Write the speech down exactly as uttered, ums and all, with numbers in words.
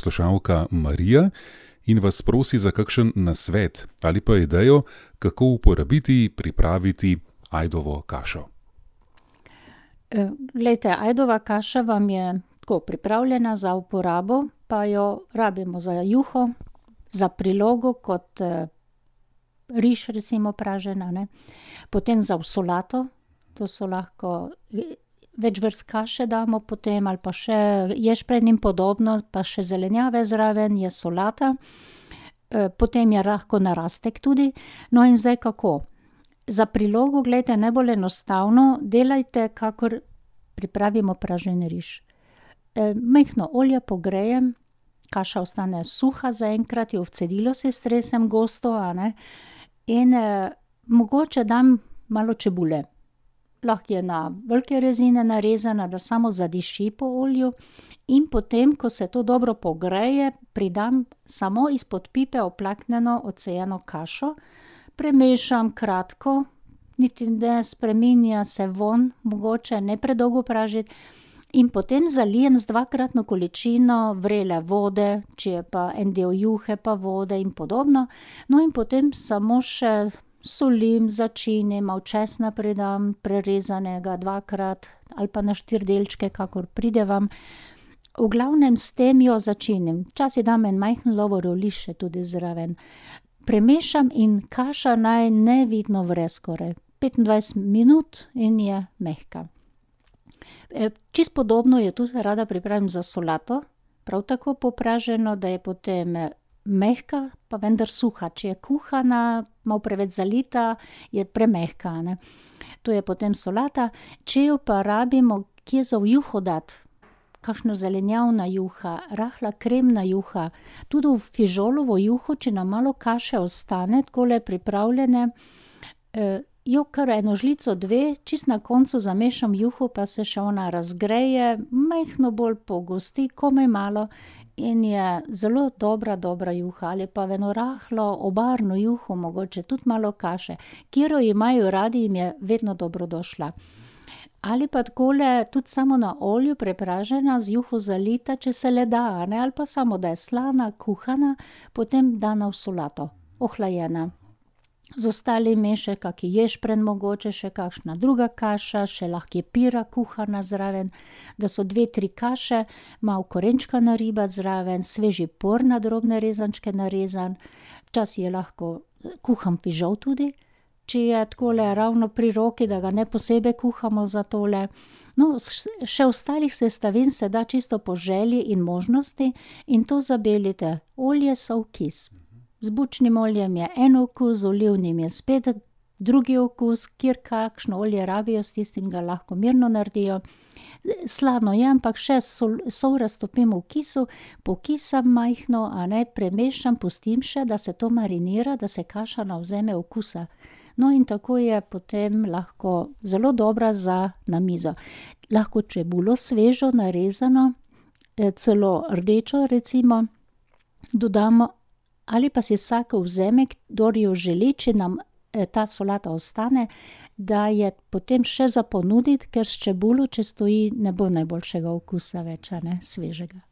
poslušalka Marija in vas prosi za kakšen nasvet ali pa idejo, kako uporabiti, pripraviti ajdovo kašo. Glejte, ajdova kaša vam je tako pripravljena za uporabo, pa jo rabimo za juho, za prilogo kot riž recimo pražena, ne. Potem za v solato, to so lahko več vrst kaše damo potem ali pa še ješprenj in podobno, pa še zelenjave zraven, je solata. Potem je lahko narastek tudi. No, in zdaj kako? Za prilogo, glejte, najbolj enostavno, delajte, kakor pripravimo pražen riž. Majhno olje pogrejem, kaša ostane suha zaenkrat, jo v cedilo si stresem gosto, a ne, in mogoče dam malo čebule. Lahko je na velike rezine narezana, da samo zadiši po olju, in potem, ko se to dobro pogreje, pridam samo izpod pipe oplaknjeno odcejeno kašo, premešam kratko, niti ne spreminja se vonj, mogoče ne predolgo pražiti, in potem zalijem z dvakratno količino vrele vode, če je pa en del juhe, pa vode in podobno. No, in potem samo še solim, začinim, malo česna pridam, prerezanega dvakrat ali pa na štiri delčke, kakor pride vam. V glavnem s tem jo začinim. Včasih dam en majhen lovorov list še tudi zraven. Premešam in kaša naj nevidno vre skoraj. petindvajset minut in je mehka. Čisto podobno jo tudi rada pripravim za solato, prav tako popraženo, da je potem mehka, pa vendar suha. Če je kuhana, malo preveč zalita, je premehka, a ne. To je potem solata. Če jo pa rabimo kje za v juho dati, kakšna zelenjavna juha, rahla kremna juha, tudi v fižolovo juho, če nam malo kaše ostane, takole pripravljene, jo kar eno žlico, dve, čisto na koncu zamešam juho, pa se še ona razgreje, majhno bolj pogosti, komaj malo, in je zelo dobra, dobra juha. Ali pa v eno rahlo obarvno juho, mogoče tudi malo kaše. Katero imajo radi, jim je vedno dobrodošla. Ali pa takole tudi samo na olju prepražena, z juho zalita, če se le da, a ne, ali pa samo, da je slana, kuhana, potem dana v solato, ohlajena. Z ostalimi še kaki ješprenj, mogoče še kakšna druga kaša, še lahko je pira kuhana zraven, da so dve, tri kaše, malo korenčka naribati zraven, sveži por na drobne rezančke narezan, včasih je lahko kuhan fižol tudi, če je takole ravno pri roki, da ga ne posebej kuhamo za tole. No, še ostalih sestavin se da čisto po želji in možnosti in to zabelite. Olje, sol, kis. Z bučnim oljem je en okus, z olivnim je spet drugi okus, kjer kakšno olje rabijo, s tistim ga lahko mirno naredijo. Slano je, ampak še sol, sol raztopim v kisu, pokisam majhno, a ne, premešam, pustim še, da se to marinira, da se kaša navzeme okusa. No, in tako je potem lahko zelo dobra za na mizo. Lahko čebulo svežo narezano, celo rdečo recimo, dodamo, ali pa si vsak vzame, kdor jo želi, če nam ta solata ostane, da je potem še za ponuditi, ker s čebulo, če stoji, ne bo najboljšega okusa več, a ne, svežega.